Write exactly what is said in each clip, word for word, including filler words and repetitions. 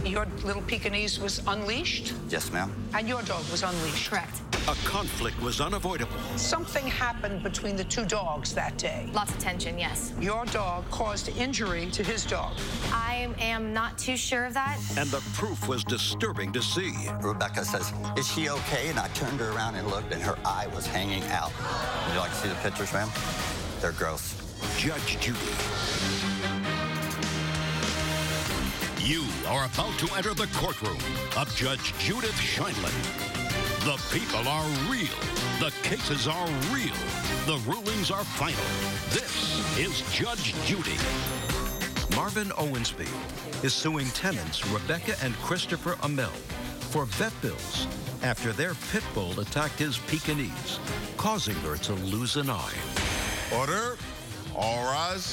your little Pekingese was unleashed? Yes, ma'am. And your dog was unleashed? Correct. A conflict was unavoidable. Something happened between the two dogs that day. Lots of tension, yes. Your dog caused injury to his dog. I am not too sure of that. And the proof was disturbing to see. Rebecca says, is she okay? And I turned her around and looked, and her eye was hanging out. Would you like to see the pictures, ma'am? They're gross. Judge Judy. You are about to enter the courtroom of Judge Judith Sheindlin. The people are real. The cases are real. The rulings are final. This is Judge Judy. Marvin Owensby is suing tenants Rebecca and Christopher Amell for vet bills after their pit bull attacked his Pekingese, causing her to lose an eye. Order. All rise.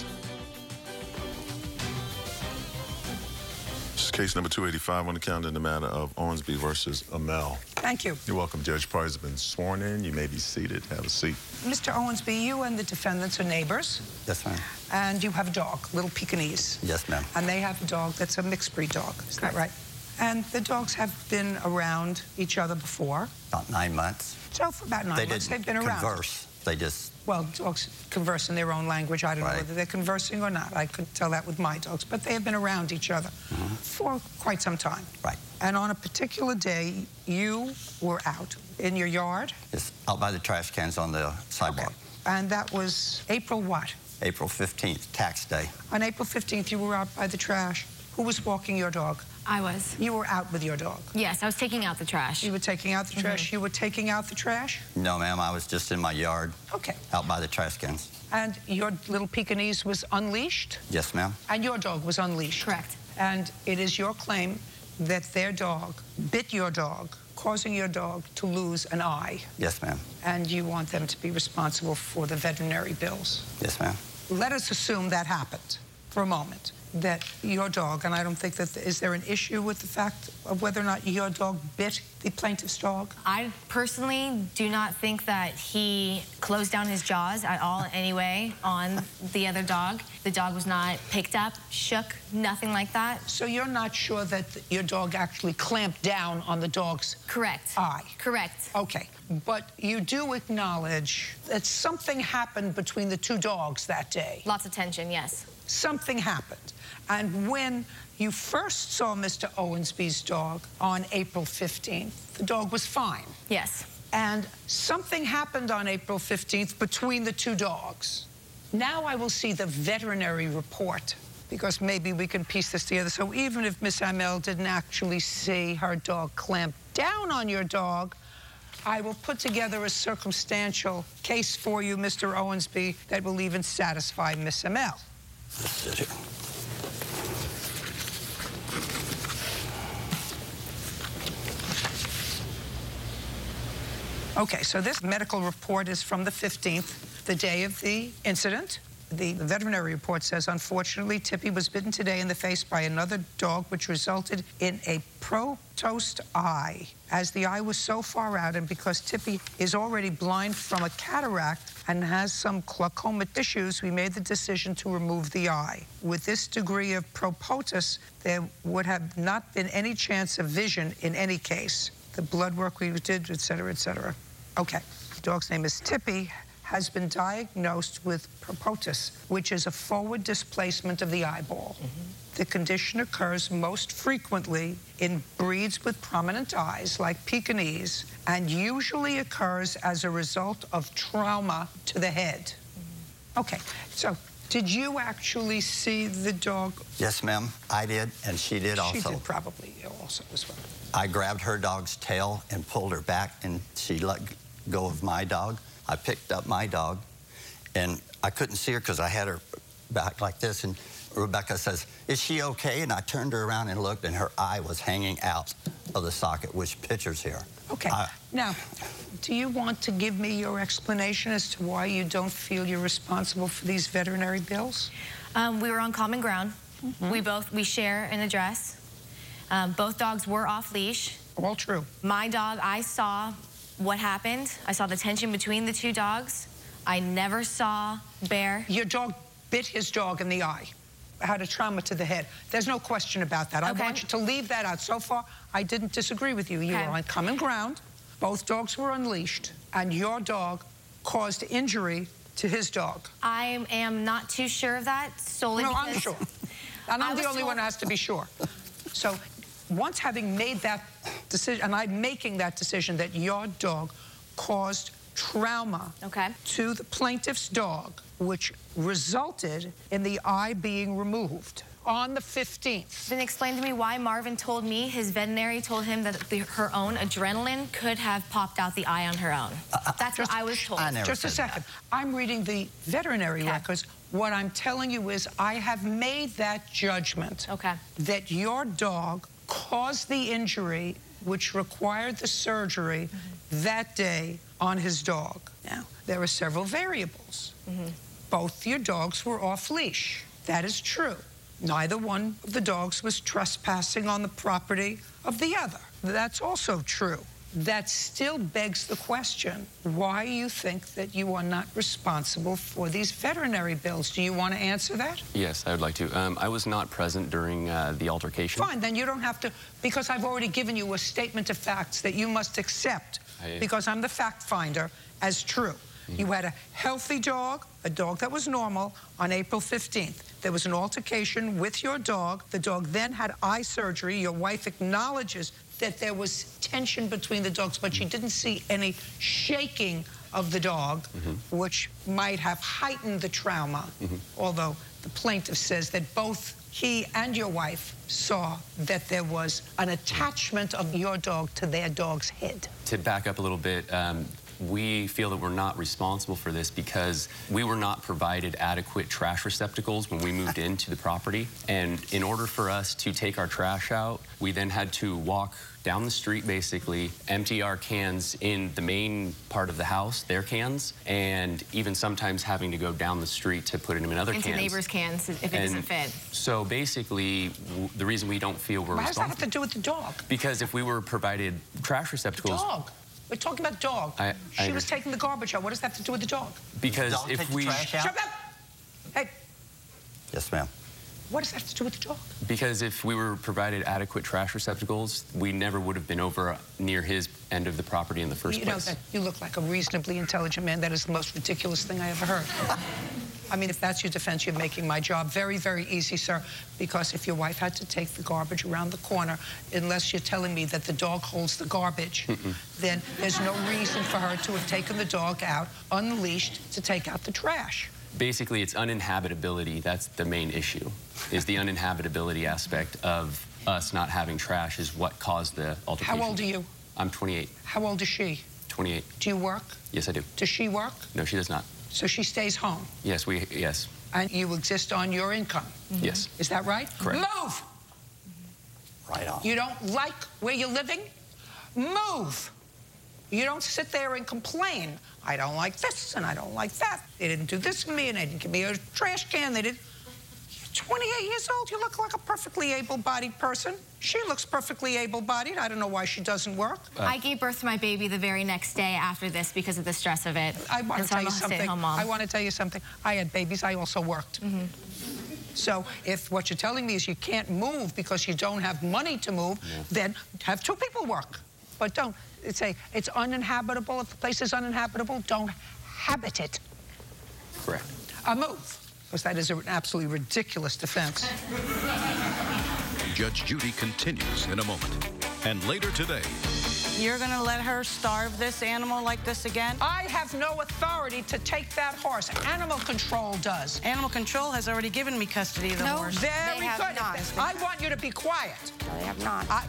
This is case number two eighty-five on the calendar in the matter of Owensby versus Amell. Thank you. You're welcome. Judge Price has been sworn in. You may be seated. Have a seat. Mister Owensby, you and the defendants are neighbors. Yes, ma'am. And you have a dog, little Pekingese. Yes, ma'am. And they have a dog that's a mixed breed dog. Is that right? And the dogs have been around each other before. About nine months. So for about nine They months, didn't they've been around. converse. They just... Well, dogs converse in their own language. I don't Right. know whether they're conversing or not. I could tell that with my dogs. But they have been around each other Mm-hmm. for quite some time. Right. And on a particular day, you were out in your yard. Just out by the trash cans on the sidewalk. Okay. And that was April what? April fifteenth, tax day. On April fifteenth, you were out by the trash. Who was walking your dog? I was. You were out with your dog. Yes, I was taking out the trash. You were taking out the trash. You were taking out the trash? No, ma'am, I was just in my yard. Okay. Out by the trash cans. And your little Pekingese was unleashed? Yes, ma'am. And your dog was unleashed? Correct. And it is your claim that their dog bit your dog, causing your dog to lose an eye. Yes, ma'am. And you want them to be responsible for the veterinary bills. Yes, ma'am. Let us assume that happened for a moment, that your dog, and I don't think that, is there an issue with the fact of whether or not your dog bit the plaintiff's dog? I personally do not think that he closed down his jaws at all in any way on the other dog. The dog was not picked up, shook, nothing like that. So you're not sure that your dog actually clamped down on the dog's Correct. eye? Correct. Okay, but you do acknowledge that something happened between the two dogs that day. Lots of tension, yes. Something happened. And when you first saw Mister Owensby's dog on April fifteenth, the dog was fine. Yes. And something happened on April fifteenth between the two dogs. Now I will see the veterinary report, because maybe we can piece this together. So even if Miss Amell didn't actually see her dog clamp down on your dog, I will put together a circumstantial case for you, Mister Owensby, that will even satisfy Miss Amell. Let's sit here. Okay, so this medical report is from the fifteenth, the day of the incident. The veterinary report says, unfortunately, Tippy was bitten today in the face by another dog, which resulted in a protosed eye. As the eye was so far out, and because Tippy is already blind from a cataract and has some glaucoma issues, we made the decision to remove the eye. With this degree of propotus, there would have not been any chance of vision in any case. The blood work we did, et cetera, et cetera. Okay, the dog's name is Tippy, has been diagnosed with propotus, which is a forward displacement of the eyeball. Mm-hmm. The condition occurs most frequently in breeds with prominent eyes, like Pekingese, and usually occurs as a result of trauma to the head. Mm-hmm. Okay, so did you actually see the dog? Yes, ma'am, I did, and she did also. She did probably also as well. I grabbed her dog's tail and pulled her back, and she let go of my dog. I picked up my dog, and I couldn't see her because I had her back like this, and Rebecca says, is she okay? And I turned her around and looked, and her eye was hanging out of the socket, which picture's here. Okay, I, now, do you want to give me your explanation as to why you don't feel you're responsible for these veterinary bills? Um, we were on common ground. Mm-hmm. We both, we share an address. Um, both dogs were off leash. All true. My dog, I saw what happened. I saw the tension between the two dogs. I never saw Bear. Your dog bit his dog in the eye. had a trauma to the head. There's no question about that. Okay. I want you to leave that out. So far, I didn't disagree with you. You Okay. were on common ground. Both dogs were unleashed, and your dog caused injury to his dog. I am not too sure of that, solely No, because... I'm sure. And I I'm the was only told- one who has to be sure. So once having made that decision, and I'm making that decision that your dog caused trauma Okay. to the plaintiff's dog, which resulted in the eye being removed on the fifteenth. Then explain to me why Marvin told me, his veterinary told him that the, her own adrenaline could have popped out the eye on her own. That's what I was told. I never Just a said second. I'm reading the veterinary Okay. records. What I'm telling you is I have made that judgment Okay. that your dog caused the injury which required the surgery Mm-hmm. that day on his dog. Now, there are several variables. Mm-hmm. Both your dogs were off leash. That is true. Neither one of the dogs was trespassing on the property of the other. That's also true. That still begs the question why you think that you are not responsible for these veterinary bills. Do you want to answer that? Yes, I would like to. Um, I was not present during uh, the altercation. Fine, then you don't have to, because I've already given you a statement of facts that you must accept, I- because I'm the fact finder, as true. Mm-hmm. You had a healthy dog, a dog that was normal, on April fifteenth. There was an altercation with your dog. The dog then had eye surgery. Your wife acknowledges that there was tension between the dogs, but she didn't see any shaking of the dog, Mm-hmm. which might have heightened the trauma, although the plaintiff says that both he and your wife saw that there was an attachment of your dog to their dog's head. To back up a little bit, um, we feel that we're not responsible for this because we were not provided adequate trash receptacles when we moved into the property. And in order for us to take our trash out, we then had to walk down the street, basically, empty our cans in the main part of the house, their cans, and even sometimes having to go down the street to put them in other Into cans. neighbors' cans if it And doesn't fit. So basically, w- the reason we don't feel we're What does that have responsible... to do with the dog? Because if we were provided trash receptacles... Dog. We're talking about dog. I- I she was understand. taking the garbage out. What does that have to do with the dog? Because Dog if take the we... trash out? Shut up! Hey, Yes, ma'am. what does that have to do with the dog? Because if we were provided adequate trash receptacles, we never would have been over near his end of the property in the first You know place. that you look like a reasonably intelligent man. That is the most ridiculous thing I ever heard. I mean, if that's your defense, you're making my job very, very easy, sir, because if your wife had to take the garbage around the corner, unless you're telling me that the dog holds the garbage, then there's no reason for her to have taken the dog out unleashed to take out the trash. Basically, it's uninhabitability. That's the main issue, is the uninhabitability aspect of us not having trash is what caused the altercation. How old are you? I'm twenty-eight. How old is she? twenty-eight. Do you work? Yes, I do. Does she work? No, she does not. So she stays home, Yes, we, yes, and you exist on your income. yes. Is that right? Correct. Move! Right on. You don't like where you're living? Move! You don't sit there and complain. I don't like this and I don't like that. They didn't do this for me and they didn't give me a trash can. They did. You're twenty-eight years old. You look like a perfectly able-bodied person. She looks perfectly able-bodied. I don't know why she doesn't work. I gave birth to my baby the very next day after this because of the stress of it. I want And to so tell I'm you a something. stay-at-home mom. I want to tell you something. I had babies. I also worked. So if what you're telling me is you can't move because you don't have money to move, then have two people work. But don't say it's uninhabitable. If the place is uninhabitable, don't habit it. Correct. A move. Because that is an absolutely ridiculous defense. Judge Judy continues in a moment. And later today, You're gonna let her starve this animal like this again? I have no authority to take that horse. Animal control does. Animal control has already given me custody of the No. horse. Very They have good. not. I want you to be quiet. They have not. I,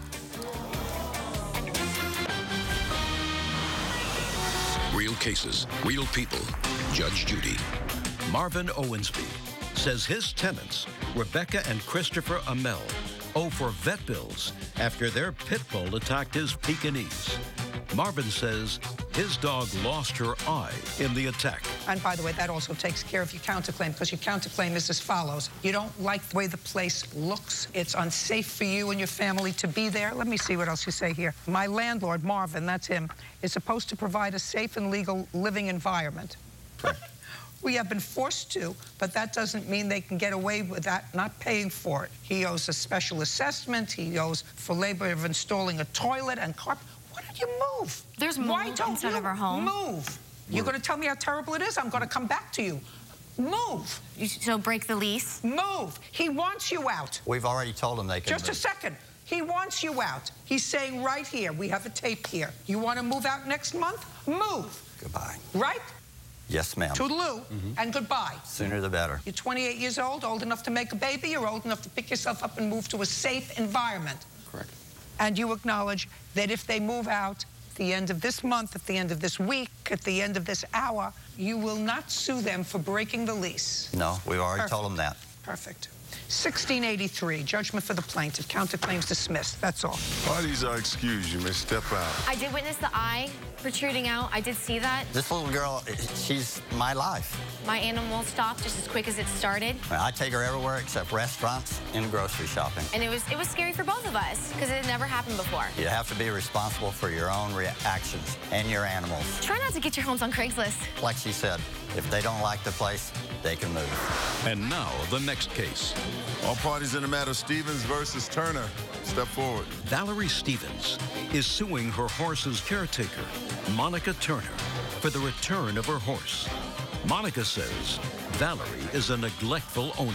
Real cases, real people. Judge Judy. Marvin Owensby says his tenants, Rebecca and Christopher Amell, owe for vet bills after their pit bull attacked his Pekingese. Marvin says his dog lost her eye in the attack. And by the way, that also takes care of your counterclaim, because your counterclaim is as follows. You don't like the way the place looks. It's unsafe for you and your family to be there. Let me see what else you say here. My landlord, Marvin, that's him, is supposed to provide a safe and legal living environment. We have been forced to, but that doesn't mean they can get away with that not paying for it. He owes a special assessment. He owes for labor of installing a toilet and carpet. Why don't you move? There's Why mold don't inside you of our home. move? You're going to tell me how terrible it is? I'm going to come back to you. Move. You, so break the lease? Move. He wants you out. We've already told them they can Just a move. second. He wants you out. He's saying right here, we have a tape here. You want to move out next month? Move. Goodbye. Right? Yes, ma'am. Toodaloo and goodbye. Sooner the better. You're twenty-eight years old, old enough to make a baby. You're old enough to pick yourself up and move to a safe environment. Correct. And you acknowledge that if they move out at the end of this month, at the end of this week, at the end of this hour, you will not sue them for breaking the lease. No, we've already Perfect. told them that. Perfect. sixteen eighty-three, judgment for the plaintiff. Counterclaims dismissed. That's all. Parties are excused. You may step out. I did witness the eye protruding out. I did see that. This little girl, she's my life. My animal stopped just as quick as it started. I take her everywhere except restaurants and grocery shopping. And it was it was scary for both of us because it had never happened before. You have to be responsible for your own reactions and your animals. Try not to get your homes on Craigslist. Like she said, if they don't like the place, they can move. And now, the next case. All parties in the matter, Stevens versus Turner. Step forward. Valerie Stevens is suing her horse's caretaker, Monica Turner, for the return of her horse. Monica says Valerie is a neglectful owner.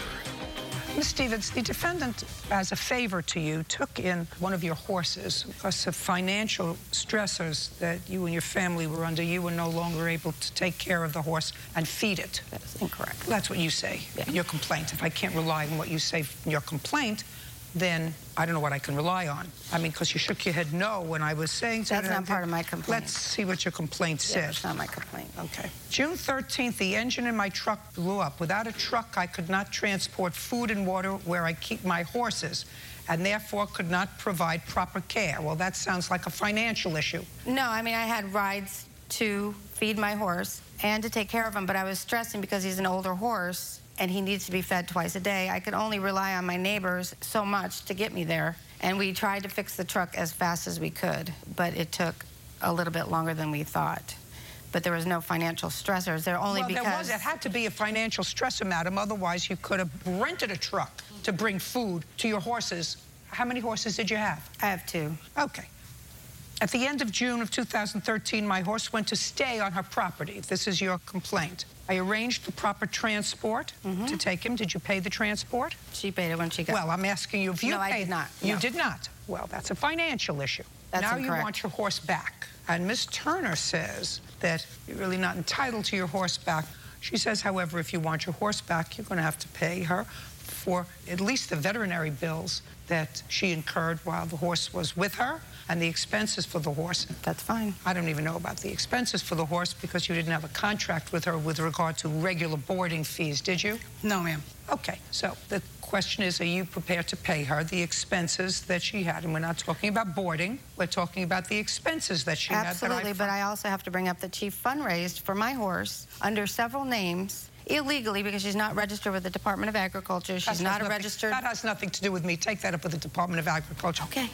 Miz Stevens, the defendant, as a favor to you, took in one of your horses because of financial stressors that you and your family were under. You were no longer able to take care of the horse and feed it. That's incorrect. That's what you say in your complaint. If I can't rely on what you say in your complaint, then I don't know what I can rely on. I mean, because you shook your head no when I was saying... That's not part of my complaint. Let's see what your complaint Yeah, says. that's not my complaint. Okay. June thirteenth, the engine in my truck blew up. Without a truck, I could not transport food and water where I keep my horses, and therefore could not provide proper care. Well, that sounds like a financial issue. No, I mean, I had rides to feed my horse and to take care of him, but I was stressing because he's an older horse and he needs to be fed twice a day. I could only rely on my neighbors so much to get me there. And we tried to fix the truck as fast as we could, but it took a little bit longer than we thought. But there was no financial stressors. There only well, because... there was. It had to be a financial stressor, madam. Otherwise, you could have rented a truck to bring food to your horses. How many horses did you have? I have two. Okay. At the end of June of two thousand thirteen, my horse went to stay on her property. This is your complaint. I arranged the proper transport Mm-hmm. to take him. Did you pay the transport? She paid it when she got... Well, I'm asking you if you No, paid. I did not. You No. did not. Well, that's a financial issue. That's now you incorrect. want your horse back. And Miz Turner says that you're really not entitled to your horse back. She says, however, if you want your horse back, you're going to have to pay her for at least the veterinary bills that she incurred while the horse was with her and the expenses for the horse. That's fine. I don't even know about the expenses for the horse because you didn't have a contract with her with regard to regular boarding fees, did you? No, ma'am. Okay, so the question is, are you prepared to pay her the expenses that she had? And we're not talking about boarding. We're talking about the expenses that she Absolutely, had. but I also have to bring up that she fundraised for my horse under several names illegally because she's not registered with the Department of Agriculture. She's not a registered... That has nothing to do with me. Take that up with the Department of Agriculture. Okay.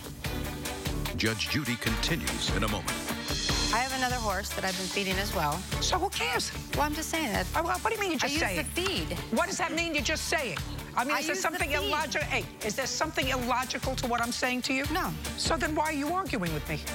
Judge Judy continues in a moment. I have another horse that I've been feeding as well. So who cares? Well, I'm just saying that. Uh, What do you mean you're I just use saying? the feed. What does that mean you're just saying? I mean, I is there use the something feed. illogical? Hey, is there something illogical to what I'm saying to you? No. So then why are you arguing with me?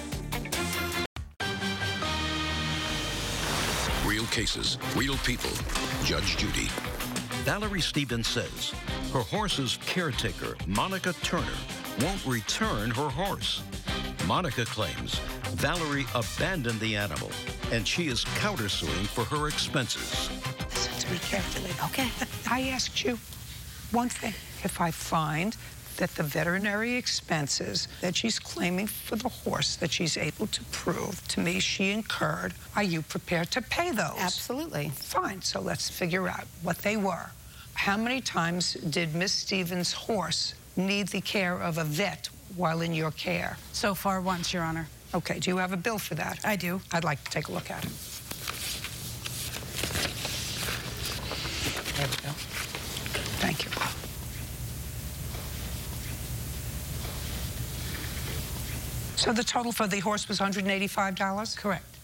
Real cases, real people. Judge Judy. Valerie Stevens says her horse's caretaker, Monica Turner, won't return her horse. Monica claims Valerie abandoned the animal, and she is countersuing for her expenses. Listen to me carefully. Okay. I asked you one thing. If I find that the veterinary expenses that she's claiming for the horse that she's able to prove to me she incurred, are you prepared to pay those? Absolutely. Fine, so let's figure out what they were. How many times did Miss Stevens' horse need the care of a vet while in your care? So far, once, Your Honor. Okay, do you have a bill for that? I do. I'd like to take a look at it. There we go. Thank you. So the total for the horse was one hundred eighty-five dollars? Correct.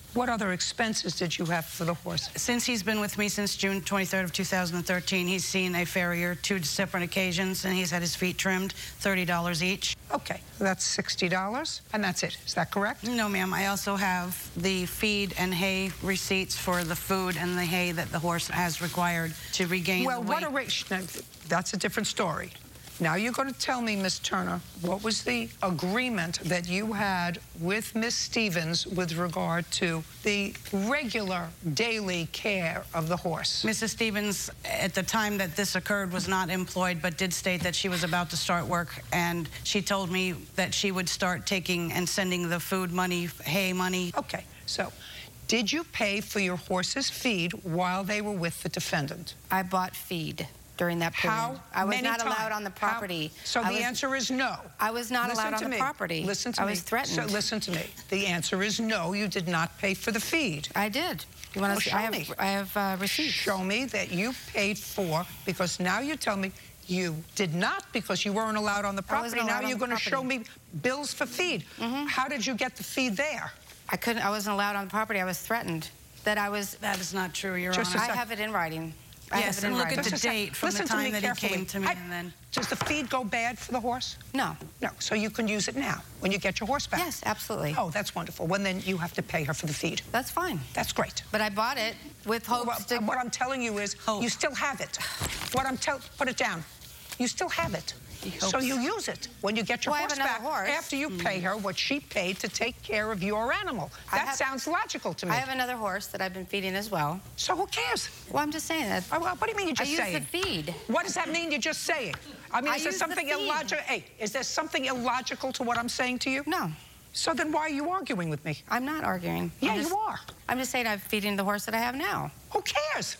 What other expenses did you have for the horse? Since he's been with me since June twenty-third of two thousand thirteen, he's seen a farrier two separate occasions, and he's had his feet trimmed, thirty dollars each. Okay, that's sixty dollars, and that's it. Is that correct? No, ma'am. I also have the feed and hay receipts for the food and the hay that the horse has required to regain Well, the what weight. a ratio. That's a different story. Now you're going to tell me, Miss Turner, what was the agreement that you had with Miss Stevens with regard to the regular daily care of the horse? Missus Stevens, at the time that this occurred, was not employed, but did state that she was about to start work, and she told me that she would start taking and sending the food money, hay money. Okay, so did you pay for your horse's feed while they were with the defendant? I bought feed during that period. How I was many not allowed times? on the How- property. So I the was- answer is no. I was not Listen allowed to on the me. property. Listen to I me. was threatened. So listen to me. The answer is no, you did not pay for the feed. I did. You want Well, to see? show I have, me. I have uh, receipts. Show me that you paid for, because now you tell me you did not because you weren't allowed on the I wasn't property. Now allowed on you're the going to show property. me bills for feed. Mhm. How did you get the feed there? I couldn't. I wasn't allowed on the property. I was threatened that I was. That is not true, Your Just a Honor. I sec- have it in writing. I Yes, have it in and look writing. at the Just a sec. date from Listen the to time me that he carefully. came to me, I- and then... Does the feed go bad for the horse? No. No, so you can use it now when you get your horse back. Yes, absolutely. Oh, that's wonderful. Well, then you have to pay her for the feed. That's fine. That's great. But I bought it with hopes Well, to. what I'm telling you is Hope. you still have it. What I'm telling, put it down. You still have it. So hopes. you use it when you get your Well, I have horse another back horse. after you pay her what she paid to take care of your animal. I That have- sounds logical to me. I have another horse that I've been feeding as well. So who cares? Well, I'm just saying that. Oh, well, what do you mean you're I just use saying? the feed. What does that mean you're just saying? I mean, I is there use the something feed. illogical? Hey, is there something illogical to what I'm saying to you? No, So then why are you arguing with me? I'm not arguing. Yeah, I'm just, you are. I'm just saying I'm feeding the horse that I have now. Who cares?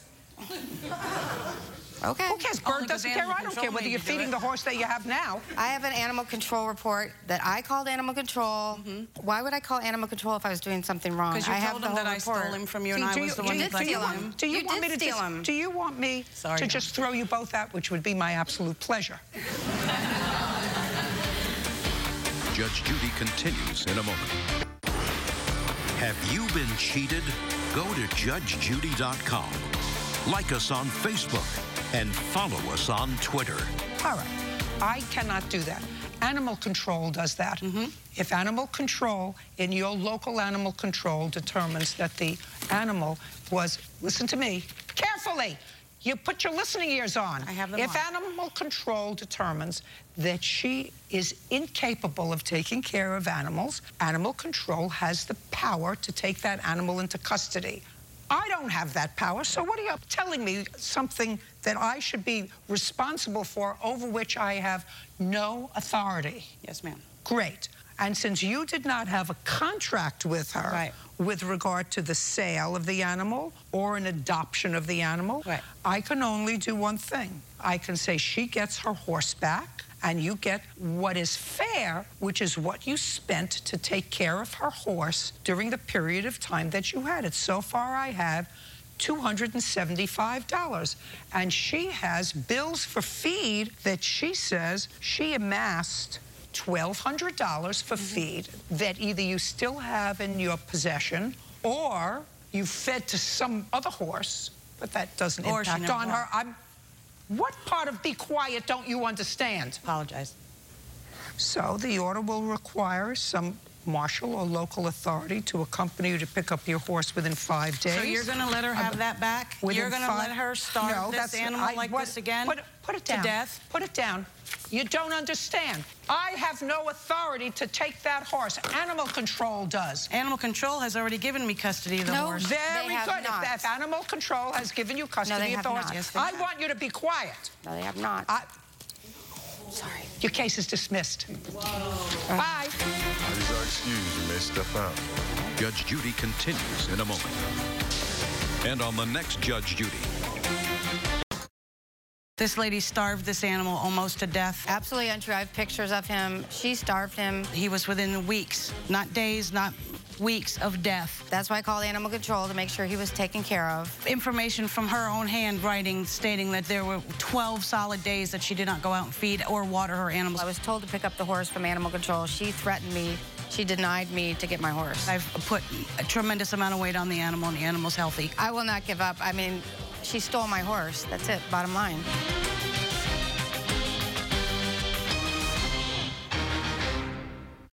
Okay. Who cares? Only Bird 'cause doesn't care. animal I don't control care whether made you're you do feeding it. the horse that you have now. I have an animal control report that I called animal control. Why would I call animal control if I was doing something wrong? Because you I have told the him whole that I report. stole him from you, and Do- I do was you- the do one you- that did do you steal want- him. Do you, You want did me to steal just, him. Do you want me Sorry, to no. just throw you both out, which would be my absolute pleasure? Judge Judy continues in a moment. Have you been cheated? Go to judge judy dot com. Like us on Facebook and follow us on Twitter. All right. I cannot do that. Animal control does that. If animal control in your local animal control determines that the animal was, listen to me carefully. You put your listening ears on. I have them If on. animal control determines that she is incapable of taking care of animals, animal control has the power to take that animal into custody. I don't have that power, so what are you telling me? Something that I should be responsible for, over which I have no authority. Yes, ma'am. Great. And since you did not have a contract with her Right. with regard to the sale of the animal or an adoption of the animal, Right. I can only do one thing. I can say she gets her horse back, and you get what is fair, which is what you spent to take care of her horse during the period of time that you had it. So far, I have two hundred seventy-five dollars. And she has bills for feed that she says she amassed twelve hundred dollars for feed that either you still have in your possession or you fed to some other horse, but that doesn't Or she impact never on bought. her. I'm, what part of be quiet don't you understand? Apologize. So the order will require some marshal or local authority to accompany you to pick up your horse within five days. So you're going to let her have that back? Within You're going to five- let her starve No, this that's- animal I- like what- this again? Put, it- put it to down. death? Put it down. You don't understand. I have no authority to take that horse. Animal control does. Animal control has already given me custody of the No, horse. they Very have good. If, not. if animal control has given you custody they of have the horse, not. Yes, they I have. want you to be quiet. No, they have not. I, Sorry. your case is dismissed. Bye. These are excused. You may step out. Judge Judy continues in a moment. And on the next Judge Judy. This lady starved this animal almost to death. Absolutely untrue. I have pictures of him. She starved him. He was within weeks, not days, not weeks of death. That's why I called animal control to make sure he was taken care of. Information from her own handwriting stating that there were twelve solid days that she did not go out and feed or water her animals. I was told to pick up the horse from animal control. She threatened me. She denied me to get my horse. I've put a tremendous amount of weight on the animal, and the animal's healthy. I will not give up. I mean, she stole my horse. That's it, bottom line.